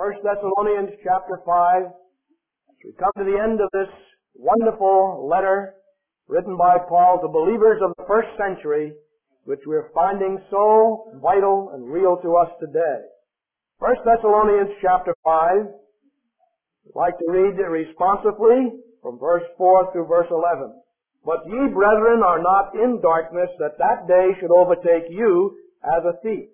1 Thessalonians chapter 5. As we come to the end of this wonderful letter written by Paul to believers of the first century, which we're finding so vital and real to us today. 1 Thessalonians chapter 5. I'd like to read it responsively from verse 4 through verse 11. But ye, brethren, are not in darkness, that that day should overtake you as a thief.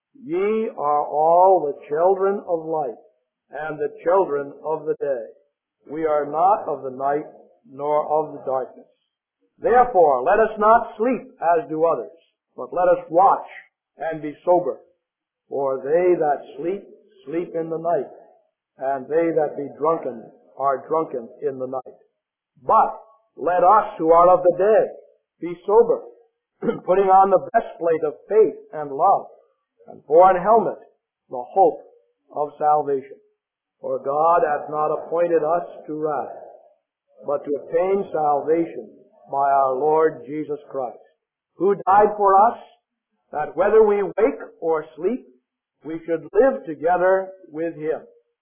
Ye are all the children of light, and the children of the day. We are not of the night, nor of the darkness. Therefore, let us not sleep as do others, but let us watch and be sober. For they that sleep, sleep in the night, and they that be drunken are drunken in the night. But let us who are of the day be sober, putting on the breastplate of faith and love, and for an helmet the hope of salvation. For God hath not appointed us to wrath, but to obtain salvation by our Lord Jesus Christ, who died for us, that whether we wake or sleep, we should live together with Him.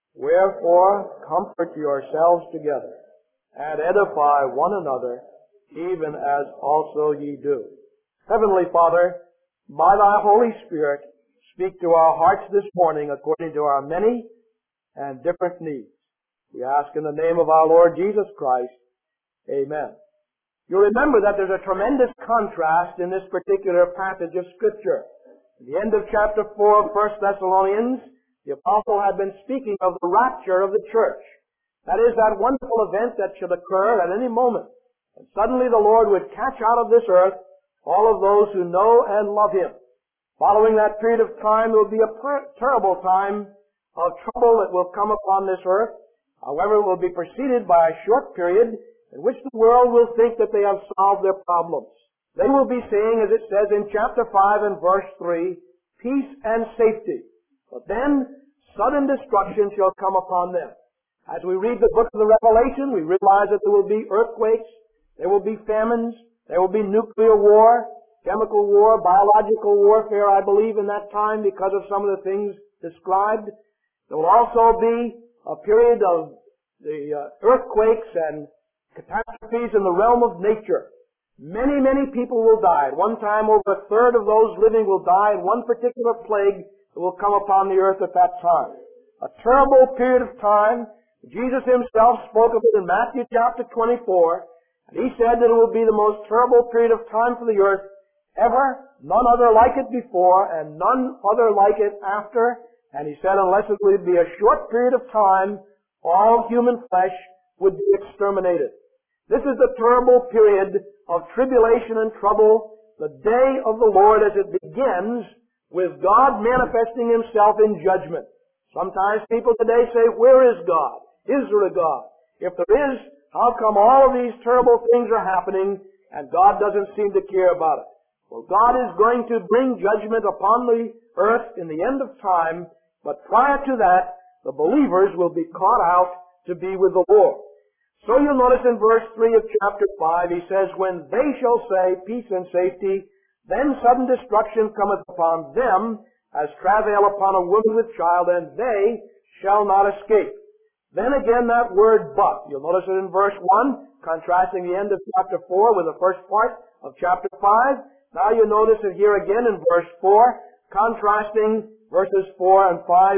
Wherefore, comfort yourselves together, and edify one another, even as also ye do. Heavenly Father, by Thy Holy Spirit, speak to our hearts this morning according to our many and different needs. We ask in the name of our Lord Jesus Christ. Amen. You'll remember that there's a tremendous contrast in this particular passage of Scripture. At the end of chapter 4 of 1 Thessalonians, the apostle had been speaking of the rapture of the church. That is, that wonderful event that should occur at any moment. And suddenly the Lord would catch out of this earth all of those who know and love Him. Following that period of time, there will be a terrible time of trouble that will come upon this earth. However, it will be preceded by a short period in which the world will think that they have solved their problems. They will be saying, as it says in chapter 5 and verse 3, peace and safety. But then, sudden destruction shall come upon them. As we read the book of the Revelation, we realize that there will be earthquakes, there will be famines, there will be nuclear war, chemical war, biological warfare, I believe, in that time because of some of the things described. There will also be a period of the earthquakes and catastrophes in the realm of nature. Many, many people will die. At one time, over a third of those living will die in one particular plague that will come upon the earth at that time. A terrible period of time. Jesus Himself spoke of it in Matthew chapter 24, and He said that it will be the most terrible period of time for the earth ever, none other like it before, and none other like it after. And He said unless it would be a short period of time, all human flesh would be exterminated. This is the terrible period of tribulation and trouble, the day of the Lord as it begins with God manifesting Himself in judgment. Sometimes people today say, where is God? Is there a God? If there is, how come all of these terrible things are happening and God doesn't seem to care about it? Well, God is going to bring judgment upon the earth in the end of time, but prior to that, the believers will be caught out to be with the Lord. So you'll notice in verse 3 of chapter 5, he says, when they shall say peace and safety, then sudden destruction cometh upon them, as travail upon a woman with child, and they shall not escape. Then again that word but. You'll notice it in verse 1, contrasting the end of chapter 4 with the first part of chapter 5. Now you notice it here again in verse 4, contrasting verses 4 and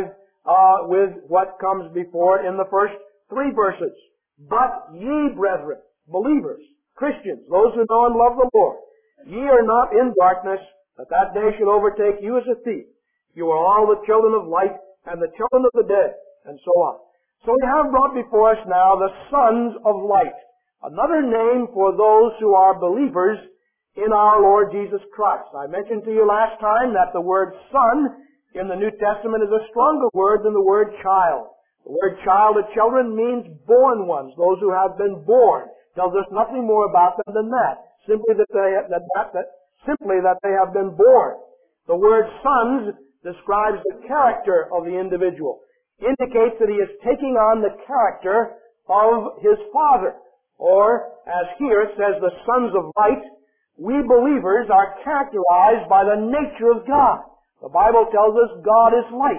5 with what comes before in the first 3 verses. But ye, brethren, believers, Christians, those who know and love the Lord, ye are not in darkness, that that day should overtake you as a thief. You are all the children of light and the children of the day, and so on. So we have brought before us now the sons of light, another name for those who are believers in our Lord Jesus Christ. I mentioned to you last time that the word son in the New Testament is a stronger word than the word child. The word child or children means born ones, those who have been born. Tells us nothing more about them than that. Simply that they have been born. The word sons describes the character of the individual. Indicates that he is taking on the character of his father. Or, as here it says, the sons of light, we believers are characterized by the nature of God. The Bible tells us God is light.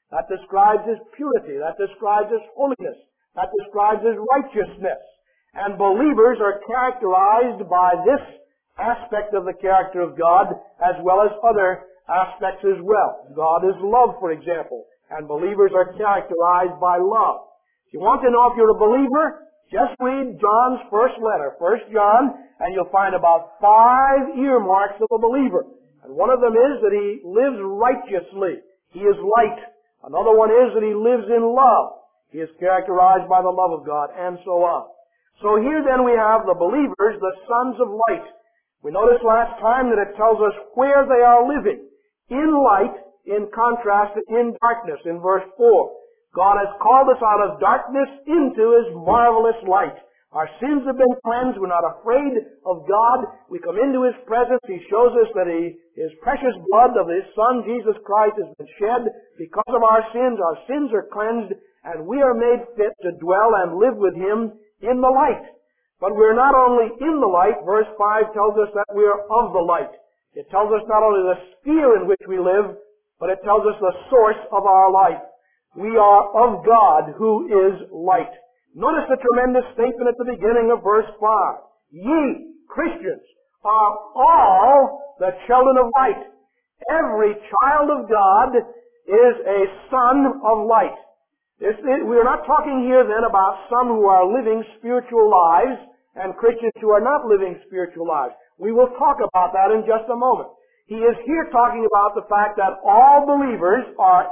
That describes his purity. That describes his holiness. That describes his righteousness. And believers are characterized by this aspect of the character of God as well as other aspects as well. God is love, for example, and believers are characterized by love. If you want to know if you're a believer, just read John's first letter, 1 John, and you'll find about 5 earmarks of a believer. And one of them is that he lives righteously. He is light. Another one is that he lives in love. He is characterized by the love of God, and so on. So here then we have the believers, the sons of light. We noticed last time that it tells us where they are living. In light, in contrast to in darkness, in verse 4. God has called us out of darkness into His marvelous light. Our sins have been cleansed. We're not afraid of God. We come into His presence. He shows us that His precious blood of His Son, Jesus Christ, has been shed because of our sins. Our sins are cleansed, and we are made fit to dwell and live with Him in the light. But we're not only in the light. Verse 5 tells us that we are of the light. It tells us not only the sphere in which we live, but it tells us the source of our life. We are of God, who is light. Notice the tremendous statement at the beginning of verse 5. Ye, Christians, are all the children of light. Every child of God is a son of light. We are not talking here then about some who are living spiritual lives and Christians who are not living spiritual lives. We will talk about that in just a moment. He is here talking about the fact that all believers are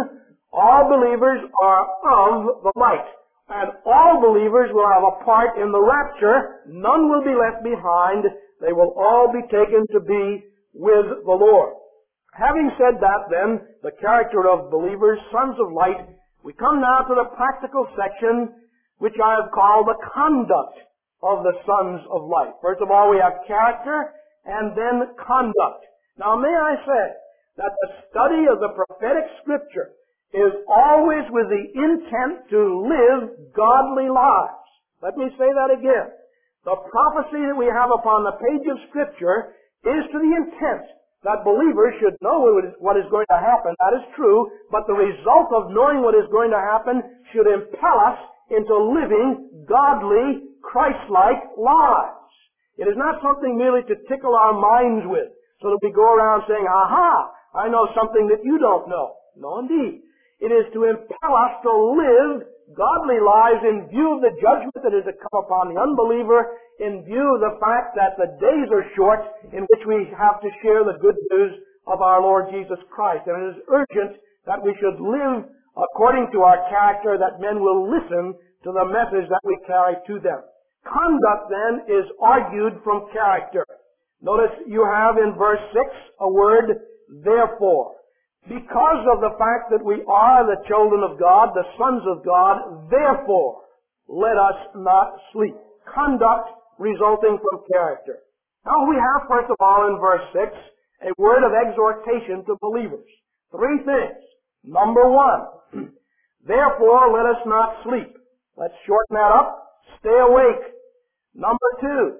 of the light. And all believers will have a part in the rapture. None will be left behind. They will all be taken to be with the Lord. Having said that then, the character of believers, sons of light, we come now to the practical section which I have called the conduct of the sons of light. First of all, we have character and then conduct. Now may I say that the study of the prophetic scripture is always with the intent to live godly lives. Let me say that again. The prophecy that we have upon the page of Scripture is to the intent that believers should know what is going to happen. That is true, but the result of knowing what is going to happen should impel us into living godly, Christ-like lives. It is not something merely to tickle our minds with, so that we go around saying, aha, I know something that you don't know. No, indeed. It is to impel us to live godly lives in view of the judgment that is to come upon the unbeliever, in view of the fact that the days are short in which we have to share the good news of our Lord Jesus Christ. And it is urgent that we should live according to our character, that men will listen to the message that we carry to them. Conduct, then, is argued from character. Notice you have in verse 6 a word, therefore. Because of the fact that we are the children of God, the sons of God, therefore, let us not sleep. Conduct resulting from character. Now we have, first of all, in verse 6, a word of exhortation to believers. 3 things. Number 1, therefore, let us not sleep. Let's shorten that up. Stay awake. Number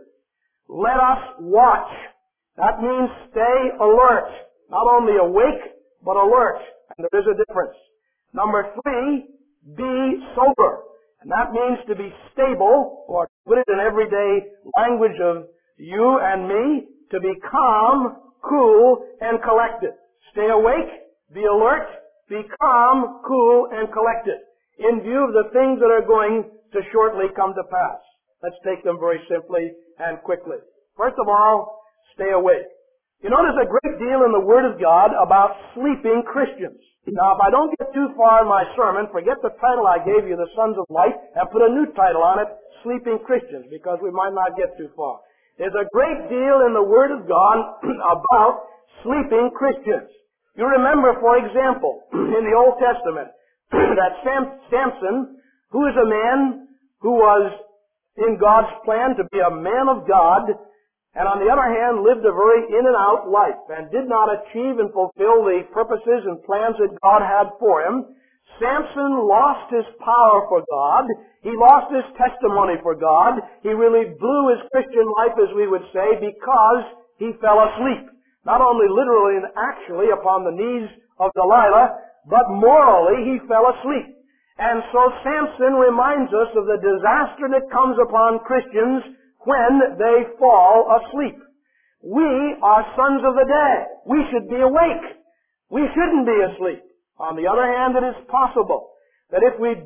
2, let us watch. That means stay alert. Not only awake, but alert. And there is a difference. Number 3, be sober. And that means to be stable, or to put it in everyday language of you and me, to be calm, cool, and collected. Stay awake, be alert, be calm, cool, and collected, in view of the things that are going to shortly come to pass. Let's take them very simply and quickly. First of all, stay awake. You know, there's a great deal in the Word of God about sleeping Christians. Now, if I don't get too far in my sermon, forget the title I gave you, The Sons of Light, and put a new title on it, Sleeping Christians, because we might not get too far. There's a great deal in the Word of God about sleeping Christians. You remember, for example, in the Old Testament, that Samson, who is a man who was in God's plan to be a man of God, and on the other hand, lived a very in-and-out life and did not achieve and fulfill the purposes and plans that God had for him. Samson lost his power for God. He lost his testimony for God. He really blew his Christian life, as we would say, because he fell asleep. Not only literally and actually upon the knees of Delilah, but morally he fell asleep. And so Samson reminds us of the disaster that comes upon Christians when they fall asleep. We are sons of the day. We should be awake. We shouldn't be asleep. On the other hand, it is possible that if we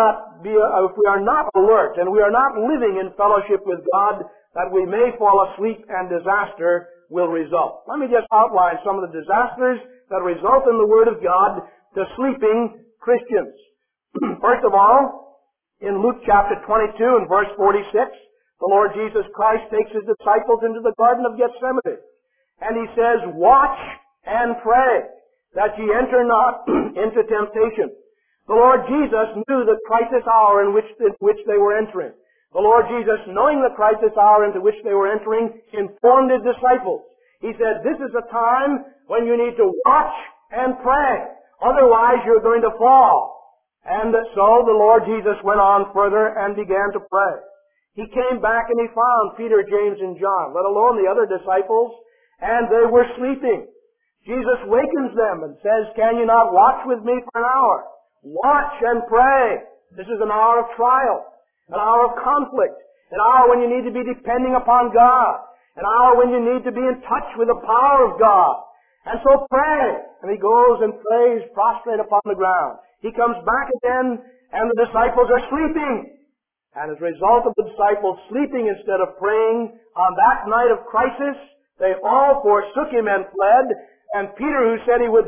are not alert and we are not living in fellowship with God, that we may fall asleep and disaster will result. Let me just outline some of the disasters that result in the Word of God to sleeping Christians. First of all, in Luke chapter 22 and verse 46, the Lord Jesus Christ takes His disciples into the Garden of Gethsemane. And He says, "Watch and pray, that ye enter not into temptation." The Lord Jesus knew the crisis hour in which they were entering. The Lord Jesus, knowing the crisis hour into which they were entering, informed His disciples. He said, "This is a time when you need to watch and pray. Otherwise you're going to fall." And so the Lord Jesus went on further and began to pray. He came back and He found Peter, James, and John, let alone the other disciples, and they were sleeping. Jesus wakens them and says, "Can you not watch with me for an hour? Watch and pray." This is an hour of trial, an hour of conflict, an hour when you need to be depending upon God, an hour when you need to be in touch with the power of God. And so pray. And he goes and prays prostrate upon the ground. He comes back again, and the disciples are sleeping. And as a result of the disciples sleeping instead of praying, on that night of crisis, they all forsook Him and fled. And Peter, who said he would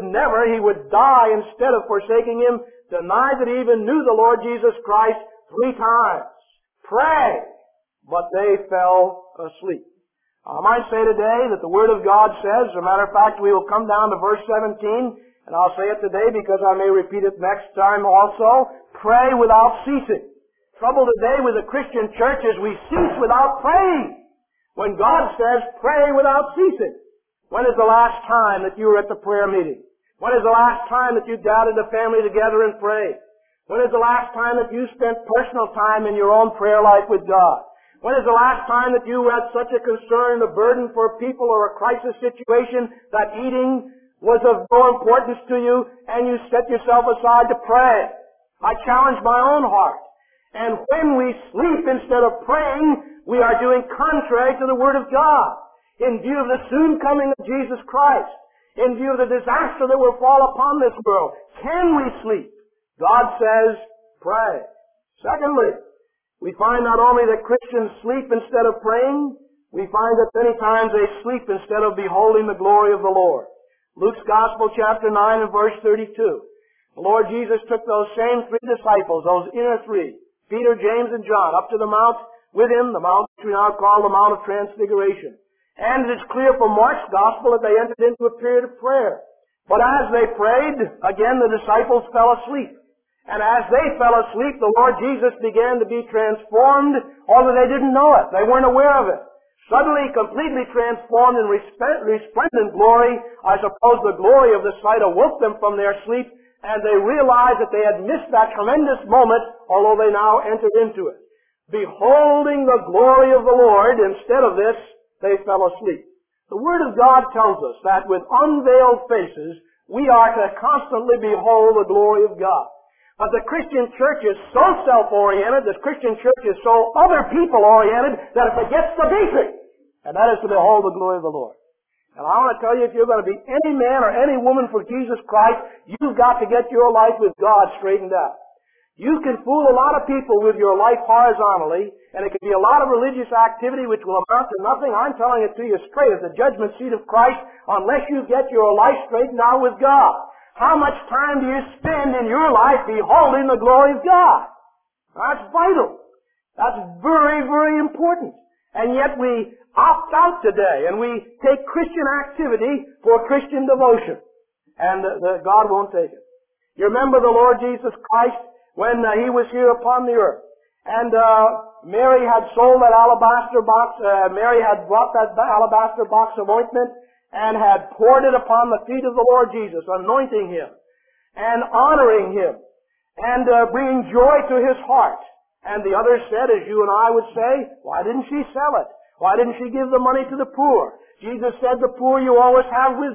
die instead of forsaking Him, denied that he even knew the Lord Jesus Christ 3 times. Pray! But they fell asleep. I might say today that the Word of God says, as a matter of fact, we will come down to verse 17, and I'll say it today because I may repeat it next time also, pray without ceasing. Trouble today with the Christian church is we cease without praying. When God says, pray without ceasing. When is the last time that you were at the prayer meeting? When is the last time that you gathered the family together and prayed? When is the last time that you spent personal time in your own prayer life with God? When is the last time that you had such a concern, a burden for people or a crisis situation that eating was of no importance to you and you set yourself aside to pray? I challenge my own heart. And when we sleep instead of praying, we are doing contrary to the Word of God. In view of the soon coming of Jesus Christ, in view of the disaster that will fall upon this world, can we sleep? God says, pray. Secondly, we find not only that Christians sleep instead of praying, we find that many times they sleep instead of beholding the glory of the Lord. Luke's Gospel, chapter 9 and verse 32. The Lord Jesus took those same 3 disciples, those inner 3, Peter, James, and John, up to the mount with Him, the mount which we now call the Mount of Transfiguration. And it is clear from Mark's Gospel that they entered into a period of prayer. But as they prayed, again the disciples fell asleep. And as they fell asleep, the Lord Jesus began to be transformed, although they didn't know it. They weren't aware of it. Suddenly, completely transformed in resplendent glory, I suppose the glory of the sight awoke them from their sleep, and they realized that they had missed that tremendous moment, although they now entered into it. Beholding the glory of the Lord, instead of this, they fell asleep. The Word of God tells us that with unveiled faces, we are to constantly behold the glory of God. But the Christian church is so self-oriented, the Christian church is so other people-oriented, that it forgets the basic. And that is to behold the glory of the Lord. And I want to tell you, if you're going to be any man or any woman for Jesus Christ, you've got to get your life with God straightened out. You can fool a lot of people with your life horizontally, and it can be a lot of religious activity which will amount to nothing. I'm telling it to you straight at the judgment seat of Christ, unless you get your life straightened out with God. How much time do you spend in your life beholding the glory of God? That's vital. That's very, very important. And yet we opt out today, and we take Christian activity for Christian devotion. And God won't take it. You remember the Lord Jesus Christ when He was here upon the earth. And Mary had sold that alabaster box. Mary had brought that alabaster box of ointment and had poured it upon the feet of the Lord Jesus, anointing Him and honoring Him and bringing joy to His heart. And the others said, as you and I would say, why didn't she sell it? Why didn't she give the money to the poor? Jesus said, the poor you always have with me.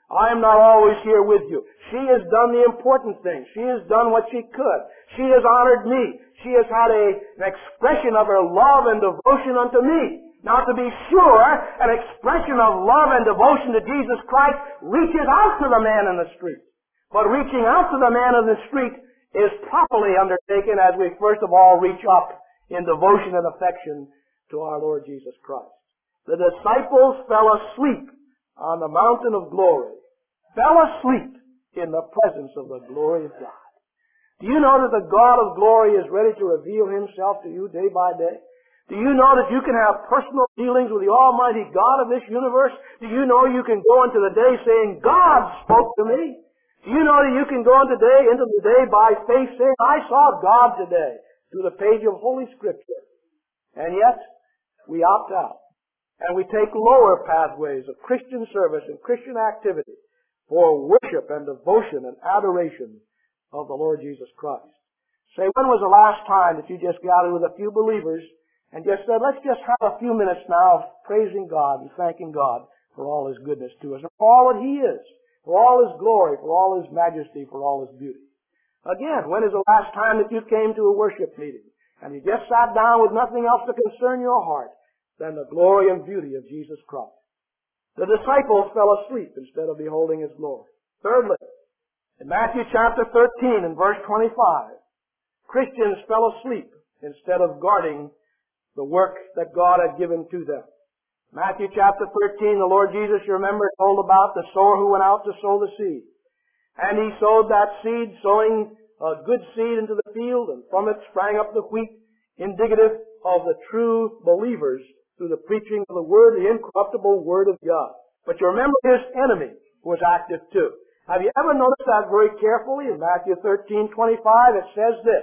I am not always here with you. She has done the important thing. She has done what she could. She has honored me. She has had an expression of her love and devotion unto me. Now, to be sure, an expression of love and devotion to Jesus Christ reaches out to the man in the street. But reaching out to the man in the street is properly undertaken as we first of all reach up in devotion and affection to our Lord Jesus Christ. The disciples fell asleep on the mountain of glory, fell asleep in the presence of the glory of God. Do you know that the God of glory is ready to reveal Himself to you day by day? Do you know that you can have personal dealings with the Almighty God of this universe? Do you know you can go into the day saying, God spoke to me? Do you know that you can go into the day by faith saying, I saw God today through the page of Holy Scripture? And yet, we opt out. And we take lower pathways of Christian service and Christian activity for worship and devotion and adoration of the Lord Jesus Christ. Say, when was the last time that you just gathered with a few believers and just said, let's just have a few minutes now of praising God and thanking God for all His goodness to us, and for all that He is, for all His glory, for all His majesty, for all His beauty. Again, when is the last time that you came to a worship meeting and you just sat down with nothing else to concern your heart than the glory and beauty of Jesus Christ? The disciples fell asleep instead of beholding His glory. Thirdly, in Matthew chapter 13 and verse 25, Christians fell asleep instead of guarding the work that God had given to them. Matthew chapter 13, the Lord Jesus, you remember, told about the sower who went out to sow the seed. And he sowed that seed, sowing a good seed into the field, and from it sprang up the wheat, indicative of the true believers through the preaching of the Word, the incorruptible Word of God. But you remember his enemy was active too. Have you ever noticed that very carefully? In Matthew 13:25 it says this,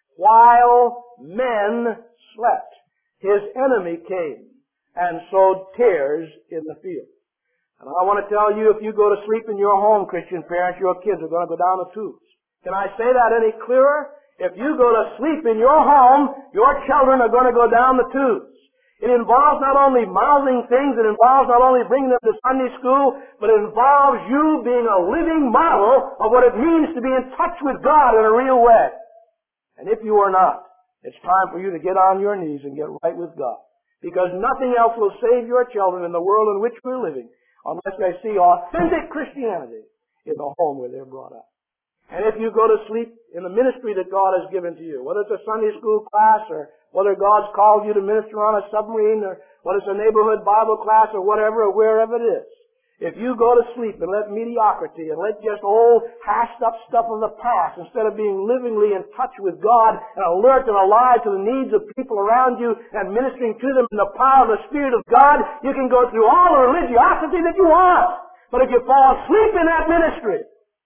while men slept, his enemy came and sowed tares in the field. And I want to tell you, if you go to sleep in your home, Christian parents, your kids are going to go down the tubes. Can I say that any clearer? If you go to sleep in your home, your children are going to go down the tubes. It involves not only mouthing things, it involves not only bringing them to Sunday school, but it involves you being a living model of what it means to be in touch with God in a real way. And if you are not, it's time for you to get on your knees and get right with God. Because nothing else will save your children in the world in which we're living unless they see authentic Christianity in the home where they're brought up. And if you go to sleep in the ministry that God has given to you, whether it's a Sunday school class or whether God's called you to minister on a submarine or whether it's a neighborhood Bible class or whatever or wherever it is, if you go to sleep and let mediocrity and let just old hashed up stuff of the past instead of being livingly in touch with God and alert and alive to the needs of people around you and ministering to them in the power of the Spirit of God, you can go through all the religiosity that you want. But if you fall asleep in that ministry,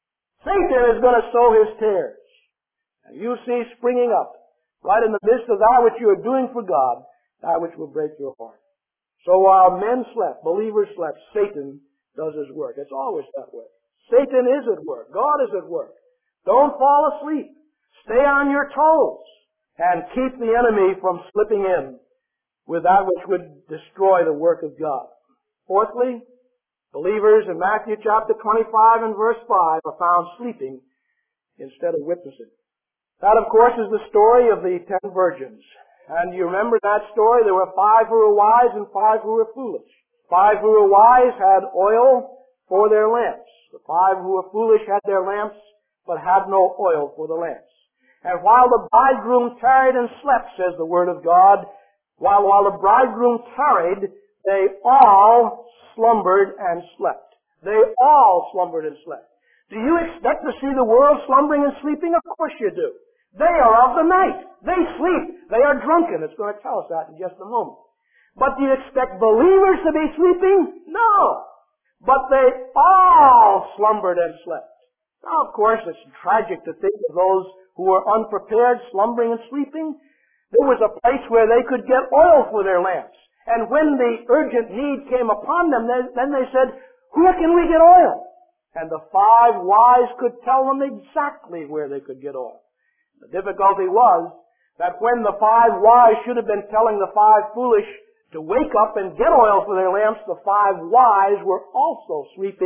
Satan is going to sow his tares. And you see springing up, right in the midst of that which you are doing for God, that which will break your heart. So while men slept, believers slept, Satan does his work. It's always that way. Satan is at work. God is at work. Don't fall asleep. Stay on your toes and keep the enemy from slipping in with that which would destroy the work of God. Fourthly, believers in Matthew chapter 25 and verse 5 are found sleeping instead of witnessing. That, of course, is the story of the 10 virgins. And you remember that story? There were 5 who were wise and 5 who were foolish. 5 who were wise had oil for their lamps. The 5 who were foolish had their lamps, but had no oil for the lamps. And while the bridegroom tarried and slept, says the Word of God, while the bridegroom tarried, they all slumbered and slept. They all slumbered and slept. Do you expect to see the world slumbering and sleeping? Of course you do. They are of the night. They sleep. They are drunken. It's going to tell us that in just a moment. But do you expect believers to be sleeping? No. But they all slumbered and slept. Now, of course, it's tragic to think of those who were unprepared, slumbering and sleeping. There was a place where they could get oil for their lamps. And when the urgent need came upon them, then they said, where can we get oil? And the 5 wise could tell them exactly where they could get oil. The difficulty was that when the 5 wise should have been telling the 5 foolish to wake up and get oil for their lamps, the 5 wise were also sleeping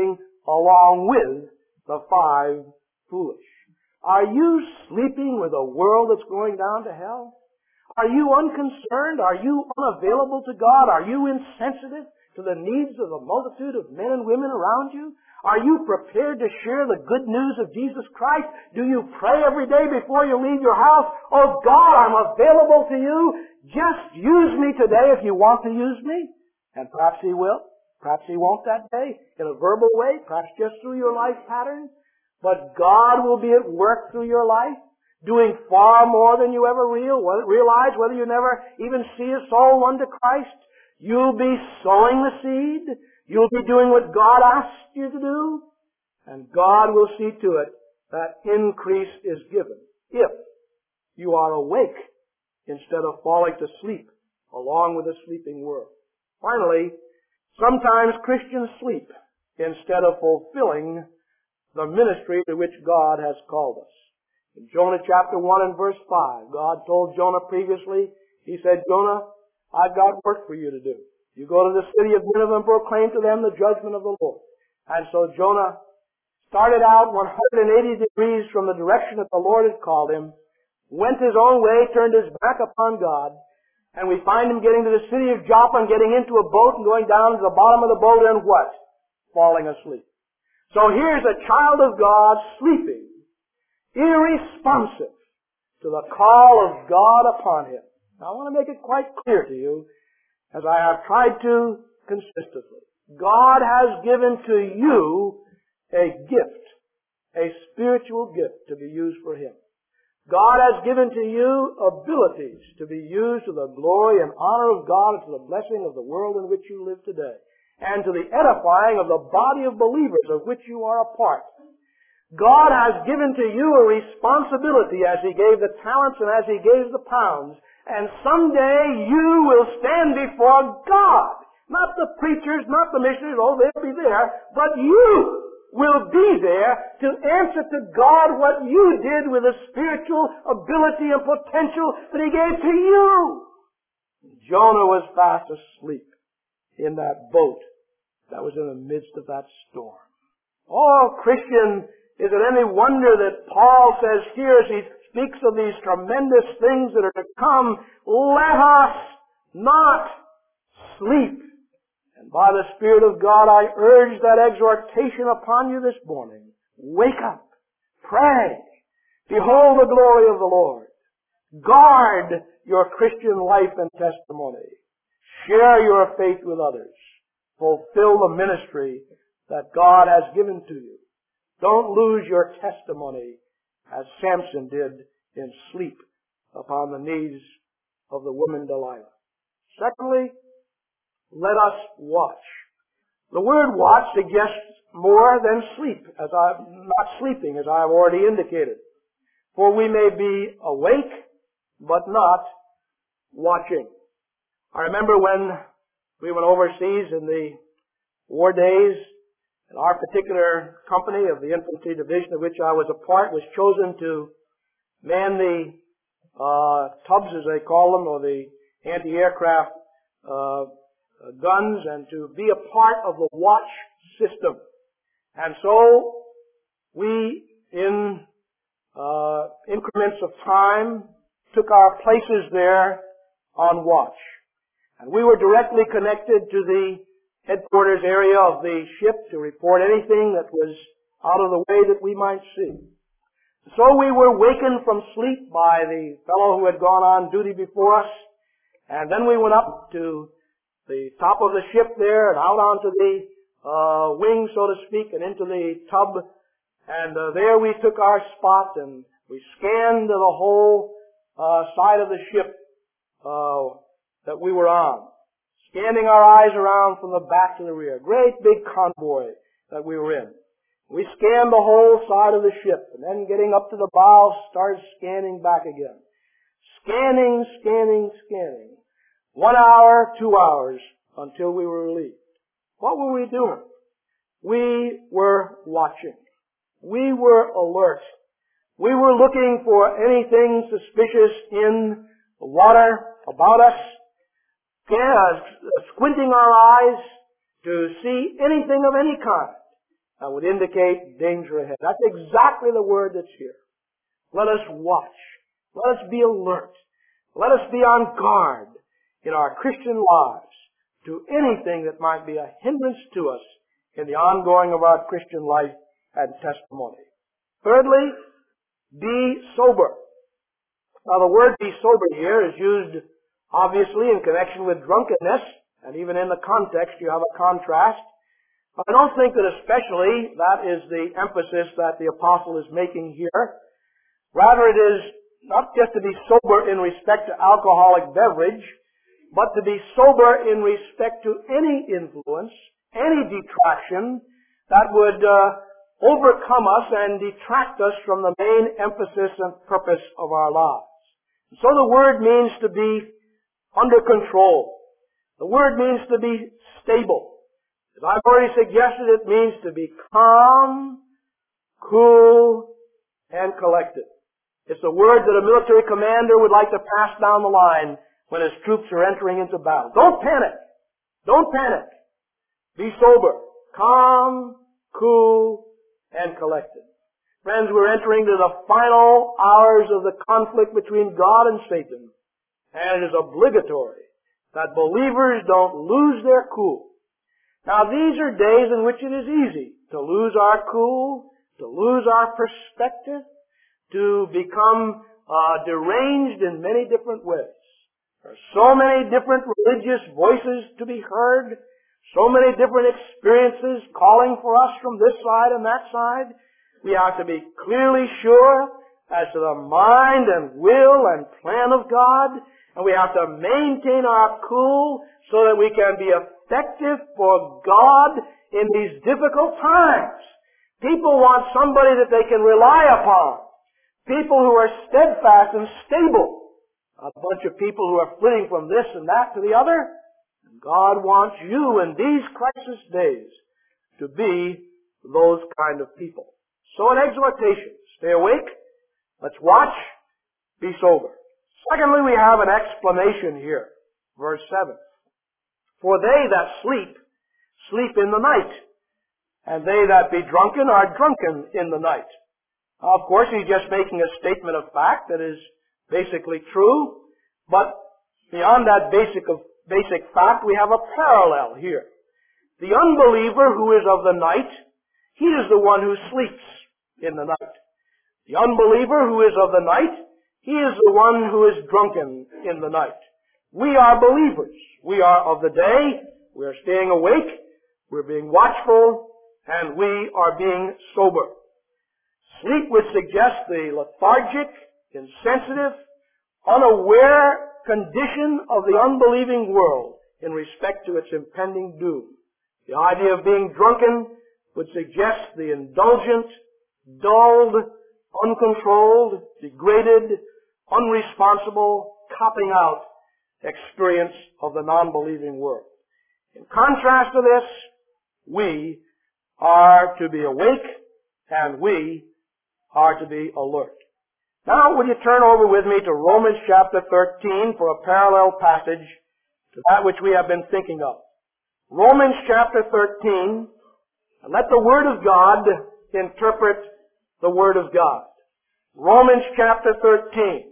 along with the 5 foolish. Are you sleeping with a world that's going down to hell? Are you unconcerned? Are you unavailable to God? Are you insensitive to the needs of a multitude of men and women around you? Are you prepared to share the good news of Jesus Christ? Do you pray every day before you leave your house? Oh God, I'm available to you. Just use me today if you want to use me. And perhaps He will. Perhaps He won't that day in a verbal way. Perhaps just through your life pattern. But God will be at work through your life, doing far more than you ever realize, whether you never even see a soul won to Christ. You'll be sowing the seed. You'll be doing what God asked you to do. And God will see to it that increase is given if you are awake instead of falling to sleep along with the sleeping world. Finally, sometimes Christians sleep instead of fulfilling the ministry to which God has called us. In Jonah chapter 1 and verse 5, God told Jonah previously, He said, Jonah, I've got work for you to do. You go to the city of Nineveh and proclaim to them the judgment of the Lord. And so Jonah started out 180 degrees from the direction that the Lord had called him, went his own way, turned his back upon God, and we find him getting to the city of Joppa and getting into a boat and going down to the bottom of the boat and what? Falling asleep. So here's a child of God sleeping, irresponsive to the call of God upon him. Now I want to make it quite clear to you, as I have tried to consistently. God has given to you a gift, a spiritual gift to be used for Him. God has given to you abilities to be used to the glory and honor of God and to the blessing of the world in which you live today, and to the edifying of the body of believers of which you are a part. God has given to you a responsibility as He gave the talents and as He gave the pounds. And someday you will stand before God. Not the preachers, not the missionaries, oh, they'll be there, but you will be there to answer to God what you did with the spiritual ability and potential that He gave to you. Jonah was fast asleep in that boat that was in the midst of that storm. Oh, Christian, is it any wonder that Paul says here as he speaks of these tremendous things that are to come, let us not sleep. And by the Spirit of God, I urge that exhortation upon you this morning. Wake up. Pray. Behold the glory of the Lord. Guard your Christian life and testimony. Share your faith with others. Fulfill the ministry that God has given to you. Don't lose your testimony as Samson did in sleep upon the knees of the woman Delilah. Secondly, let us watch. The word watch suggests more than sleep, not sleeping, as I have already indicated. For we may be awake, but not watching. I remember when we went overseas in the war days, and our particular company of the infantry division of which I was a part was chosen to man the tubs, as they call them, or the anti-aircraft guns, and to be a part of the watch system. And so we, in increments of time, took our places there on watch. And we were directly connected to the headquarters area of the ship to report anything that was out of the way that we might see. So we were wakened from sleep by the fellow who had gone on duty before us, and then we went up to the top of the ship there and out onto the wing, so to speak, and into the tub, and there we took our spot and we scanned the whole side of the ship that we were on, scanning our eyes around from the back to the rear. Great big convoy that we were in. We scanned the whole side of the ship, and then getting up to the bow, started scanning back again. Scanning, scanning, scanning. 1 hour, 2 hours, until we were relieved. What were we doing? We were watching. We were alert. We were looking for anything suspicious in the water about us, squinting our eyes to see anything of any kind. that would indicate danger ahead. That's exactly the word that's here. Let us watch. Let us be alert. Let us be on guard in our Christian lives to anything that might be a hindrance to us in the ongoing of our Christian life and testimony. Thirdly, be sober. Now the word be sober here is used obviously in connection with drunkenness, and even in the context you have a contrast. But I don't think that especially that is the emphasis that the apostle is making here. Rather it is not just to be sober in respect to alcoholic beverage, but to be sober in respect to any influence, any detraction that would overcome us and detract us from the main emphasis and purpose of our lives. So the word means to be under control. The word means to be stable. As I've already suggested, it means to be calm, cool, and collected. It's a word that a military commander would like to pass down the line when his troops are entering into battle. Don't panic. Don't panic. Be sober, calm, cool, and collected. Friends, we're entering to the final hours of the conflict between God and Satan. And it is obligatory that believers don't lose their cool. Now these are days in which it is easy to lose our cool, to lose our perspective, to become deranged in many different ways. There are so many different religious voices to be heard, so many different experiences calling for us from this side and that side. We have to be clearly sure as to the mind and will and plan of God, and we have to maintain our cool so that we can be effective for God in these difficult times. People want somebody that they can rely upon. People who are steadfast and stable. A bunch of people who are flitting from this and that to the other. And God wants you in these crisis days to be those kind of people. So an exhortation. Stay awake. Let's watch. Be sober. Secondly, we have an explanation here. Verse 7. For they that sleep, sleep in the night. And they that be drunken are drunken in the night. Now, of course, he's just making a statement of fact that is basically true. But beyond that basic fact, we have a parallel here. The unbeliever who is of the night, he is the one who sleeps in the night. The unbeliever who is of the night, he is the one who is drunken in the night. We are believers. We are of the day. We are staying awake. We're being watchful. And we are being sober. Sleep would suggest the lethargic, insensitive, unaware condition of the unbelieving world in respect to its impending doom. The idea of being drunken would suggest the indulgent, dulled, uncontrolled, degraded, unresponsible, copping out experience of the non-believing world. In contrast to this, we are to be awake and we are to be alert. Now, would you turn over with me to Romans chapter 13 for a parallel passage to that which we have been thinking of. Romans chapter 13, and let the Word of God interpret the Word of God. Romans chapter 13,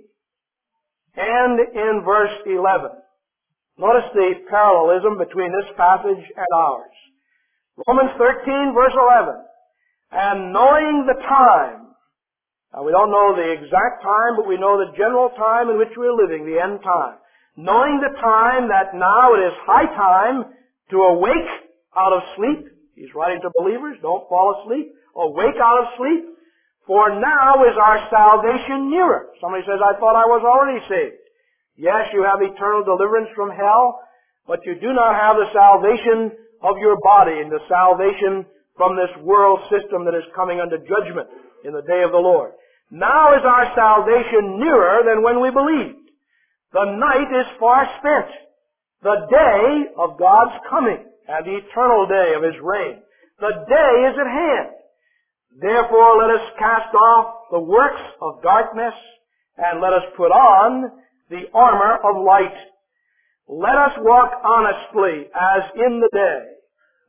and in verse 11. Notice the parallelism between this passage and ours. Romans 13, verse 11. And knowing the time, now we don't know the exact time, but we know the general time in which we're living, the end time. Knowing the time that now it is high time to awake out of sleep. He's writing to believers, don't fall asleep. Awake out of sleep. For now is our salvation nearer. Somebody says, I thought I was already saved. Yes, you have eternal deliverance from hell, but you do not have the salvation of your body and the salvation from this world system that is coming under judgment in the day of the Lord. Now is our salvation nearer than when we believed. The night is far spent. The day of God's coming and the eternal day of His reign. The day is at hand. Therefore let us cast off the works of darkness and let us put on the armor of light. Let us walk honestly as in the day,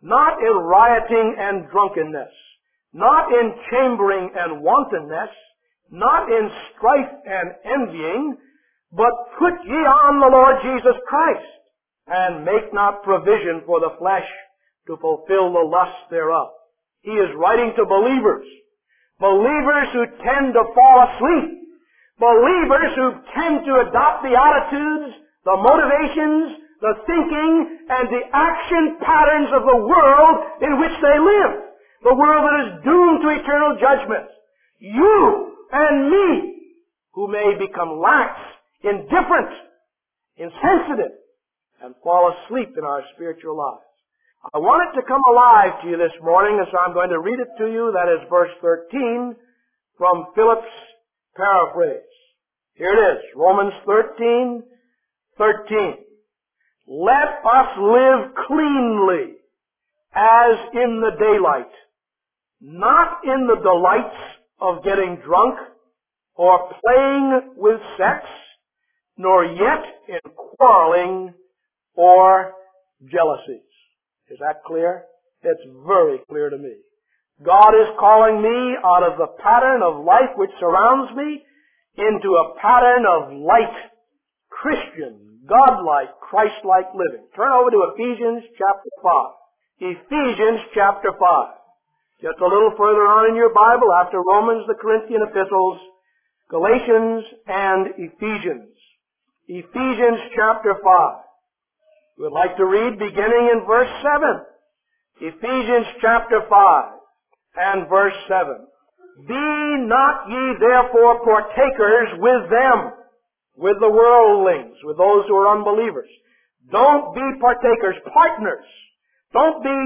not in rioting and drunkenness, not in chambering and wantonness, not in strife and envying, but put ye on the Lord Jesus Christ, and make not provision for the flesh to fulfill the lusts thereof. He is writing to believers. Believers who tend to fall asleep. Believers who tend to adopt the attitudes, the motivations, the thinking, and the action patterns of the world in which they live. The world that is doomed to eternal judgment. You and me, who may become lax, indifferent, insensitive, and fall asleep in our spiritual lives. I want it to come alive to you this morning, and so I'm going to read it to you. That is verse 13 from Philip's paraphrase. Here it is, Romans 13:13. Let us live cleanly as in the daylight, not in the delights of getting drunk or playing with sex, nor yet in quarreling or jealousies. Is that clear? It's very clear to me. God is calling me out of the pattern of life which surrounds me into a pattern of light, Christian, God-like, Christ-like living. Turn over to Ephesians chapter 5. Ephesians chapter 5. Just a little further on in your Bible, after Romans, the Corinthian epistles, Galatians, and Ephesians. Ephesians chapter 5. We would like to read beginning in verse 7. Ephesians chapter 5 and verse 7. Be not ye therefore partakers with them, with the worldlings, with those who are unbelievers. Don't be partakers, partners. Don't be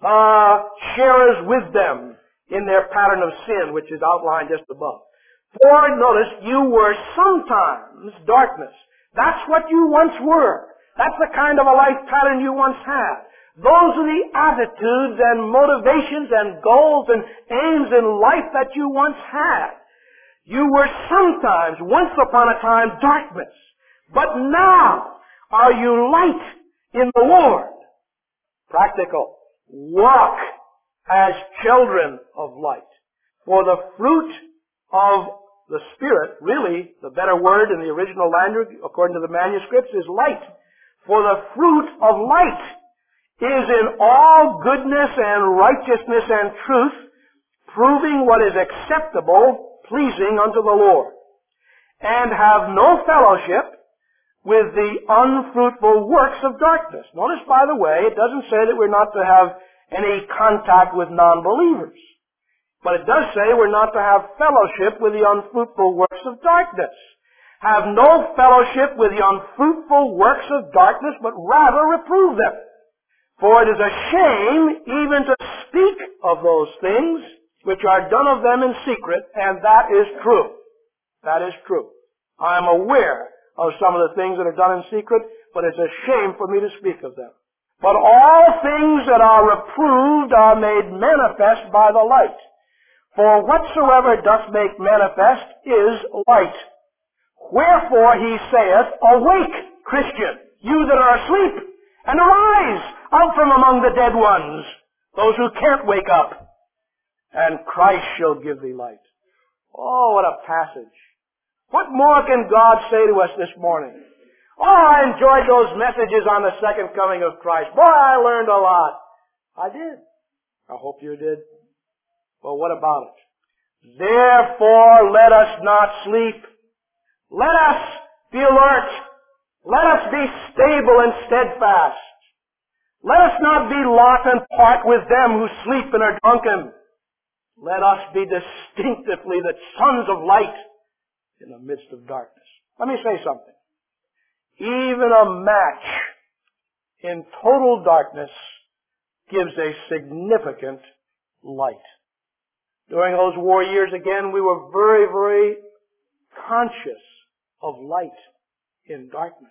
sharers with them in their pattern of sin, which is outlined just above. For, notice, you were sometimes darkness. That's what you once were. That's the kind of a life pattern you once had. Those are the attitudes and motivations and goals and aims in life that you once had. You were sometimes, once upon a time, darkness. But now are you light in the Lord. Practical. Walk as children of light. For the fruit of the Spirit, really, the better word in the original language, according to the manuscripts, is light. For the fruit of light is in all goodness and righteousness and truth, proving what is acceptable, pleasing unto the Lord. And have no fellowship with the unfruitful works of darkness. Notice, by the way, it doesn't say that we're not to have any contact with non-believers. But it does say we're not to have fellowship with the unfruitful works of darkness. Have no fellowship with the unfruitful works of darkness, but rather reprove them. For it is a shame even to speak of those things which are done of them in secret, and that is true. That is true. I am aware of some of the things that are done in secret, but it's a shame for me to speak of them. But all things that are reproved are made manifest by the light. For whatsoever doth make manifest is light. Wherefore he saith, Awake, Christian, you that are asleep, and arise out from among the dead ones, those who can't wake up, and Christ shall give thee light. Oh, what a passage. What more can God say to us this morning? Oh, I enjoyed those messages on the second coming of Christ. Boy, I learned a lot. I did. I hope you did. Well, what about it? Therefore, let us not sleep. Let us be alert. Let us be stable and steadfast. Let us not be lot and part with them who sleep and are drunken. Let us be distinctively the sons of light in the midst of darkness. Let me say something. Even a match in total darkness gives a significant light. During those war years, again, we were very, very conscious of light in darkness.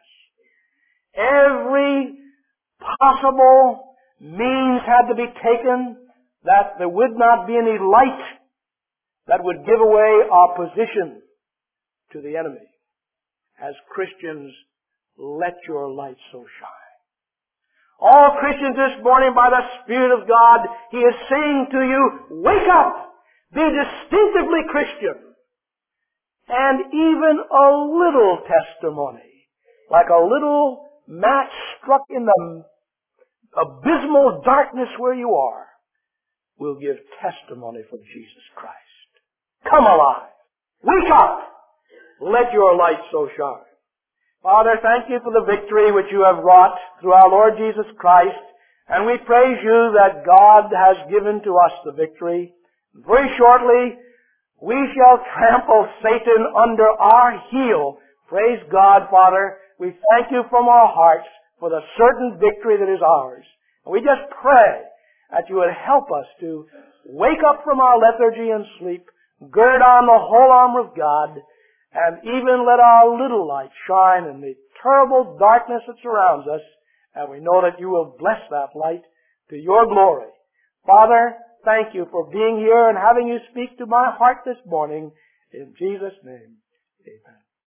Every possible means had to be taken that there would not be any light that would give away our position to the enemy. As Christians, let your light so shine. All Christians this morning, by the Spirit of God, He is saying to you, wake up! Be distinctively Christian. And even a little testimony, like a little match struck in the abysmal darkness where you are, will give testimony for Jesus Christ. Come alive. Wake up. Let your light so shine. Father, thank you for the victory which you have wrought through our Lord Jesus Christ. And we praise you that God has given to us the victory. Very shortly, we shall trample Satan under our heel. Praise God, Father. We thank you from our hearts for the certain victory that is ours. And we just pray that you would help us to wake up from our lethargy and sleep, gird on the whole armor of God, and even let our little light shine in the terrible darkness that surrounds us, and we know that you will bless that light to your glory. Father, thank you for being here and having you speak to my heart this morning. In Jesus' name, amen.